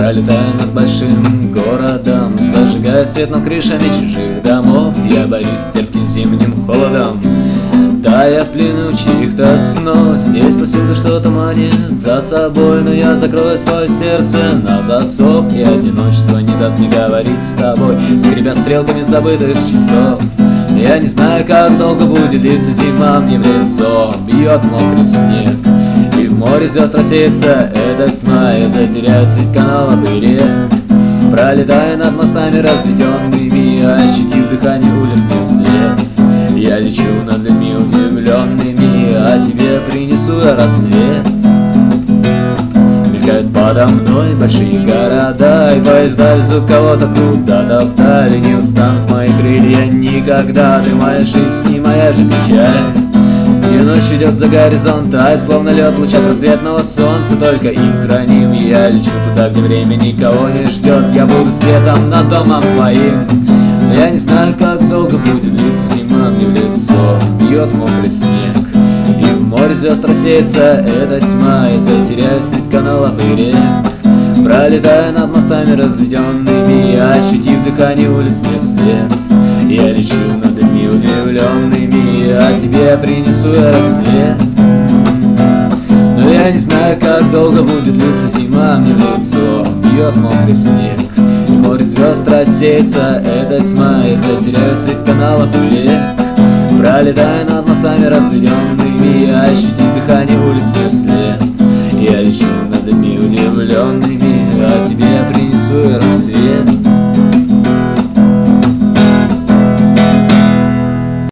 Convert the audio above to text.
Пролетая над большим городом, зажигая свет над крышами чужих домов, я борюсь с терпким зимним холодом, тая в плену чьих-то снов. Здесь повсюду что-то манит за собой, но я закрою свое сердце на засов, и одиночество не даст мне говорить с тобой, скребя стрелками забытых часов. Я не знаю, как долго будет длиться зима, мне в лицо бьет мокрый снег, и в море звезд рассеется эта тьма. Я затеряюсь среди каналов и рек, пролетая над мостами разведенными, ощутив дыхание улиц мне вслед. Я лечу над людьми удивленными, а тебе принесу я рассвет. Мелькают подо мной большие города, и поезда везут кого-то куда-то вдали. Не устанут мои крылья никогда, ты моя жизнь и моя же печаль. Где ночь идет за горизонт, тай, словно лед в лучах рассветного солнца, только им храним. Я лечу туда, где время никого не ждет, я буду светом над домом твоим. Но я не знаю, как долго будет длиться зима, мне в лицо бьет мокрый снег, и в море звезд рассеется эта тьма. Я затеряюсь среди каналов и рек, пролетая над мостами разведенными, ощутив дыхание улиц мне след. Я лечу над людьми удивленными, а тебе принесу я рассвет. Но я не знаю, как долго будет длиться зима, мне в лицо бьет мокрый снег, и в море звезд рассеется эта тьма. Я затеряюсь среди каналов и рек, пролетая над мостами разведенными, ощутив дыхание улиц мне вслед. Я лечу над людьми удивленными, а тебе принесу я рассвет.